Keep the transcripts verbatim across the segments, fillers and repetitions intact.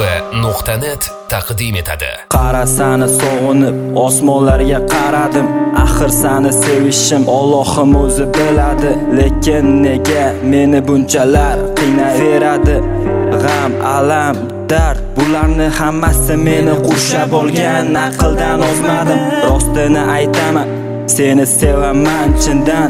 Mustafa nuqta net taqdim etadi. Qara sani sog'inib osmonlarga qaradim. Axir sani sevishim Allohim o'zi biladi. Lekin nega meni bunchalar qiynayveradi? G'am, alam, dard, bularni hammasi meni qurshab olgan. Aqldan ozmadim, rostini aytaman, seni sevaman chindan.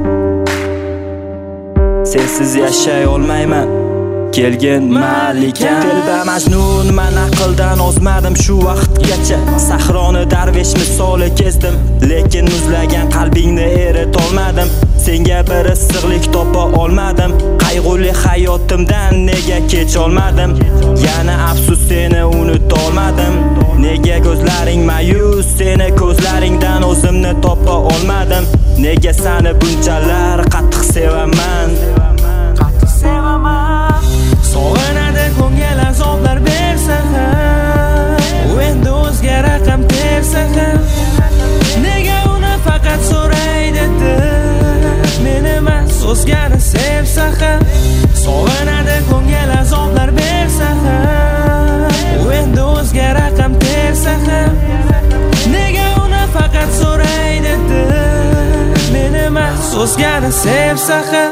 Sensiz yashay olmayman, kelgin malikam. Telba majnun, man aqldan ozmadim shu vaqtgacha. Sahroni darvesh misoli kezdim, lekin muzlagan qalbingni eritolmadim. Senga bir issiqlik topa olmadim. Qayg'uli hayotimdan nega kech olmadim? Yana afsus, seni unuta olmadim. Nega ko'zlaring mayus, seni ko'zlaringdan o'zimni topa olmadim. Nega seni bunchalar qattiq sevaman? Qattiq sevaman. Sog'inadi ko'ngil azoblar bersa ham, u endi o'zga raqam tersa ham. Nega uni faqat so'raydi deb, meni emas o'zgani sevsa ham. Sog'inadi ko'ngil azoblar bersa ham, u endi o'zga raqam tersa ham. Nega uni faqat so'raydi deb, meni emas o'zgani sevsa ham.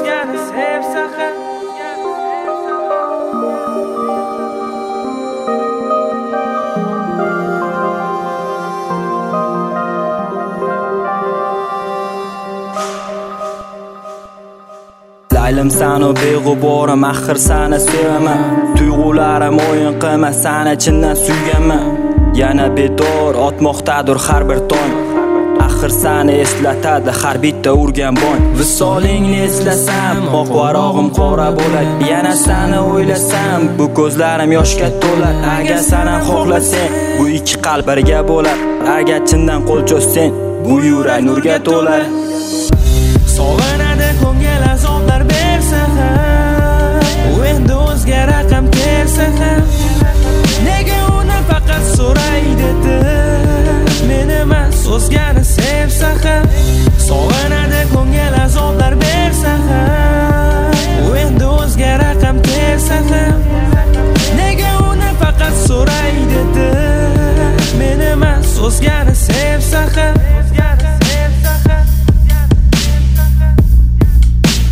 Laylim sani beg'uborim, axir sani sevaman. Tuyg'ularim o'yin qilma, sani chindan suyganman. Yana bedor otmoqdadir har bir tong. Axir sani eslatadi har bitta urgan bong. Visolingni eslasam, oq varog'im qora bo'ladi. Yana sani o'ylasam, bu ko'zlarim yoshga to'lar. Agar sen ham xohlasang, bu ikki qalb birga bo'lar. Agar chindan qo'l cho'zsang, bu yurak nurga to'lar. Sog'inadi ko'ngil azoblar bersa ham, u endi o'zga raqam tersa ham. Nega uni faqat so'raydi deb, meni emas o'zgani sevsa ham. Sog'inadi ko'ngil azoblar bersa ham, u endi o'zga raqam tersa ham. Nega uni faqat so'raydi deb, meni emas o'zgani sevsa ham.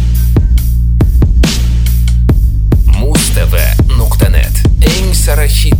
Mustafa nuqta net eng sara hit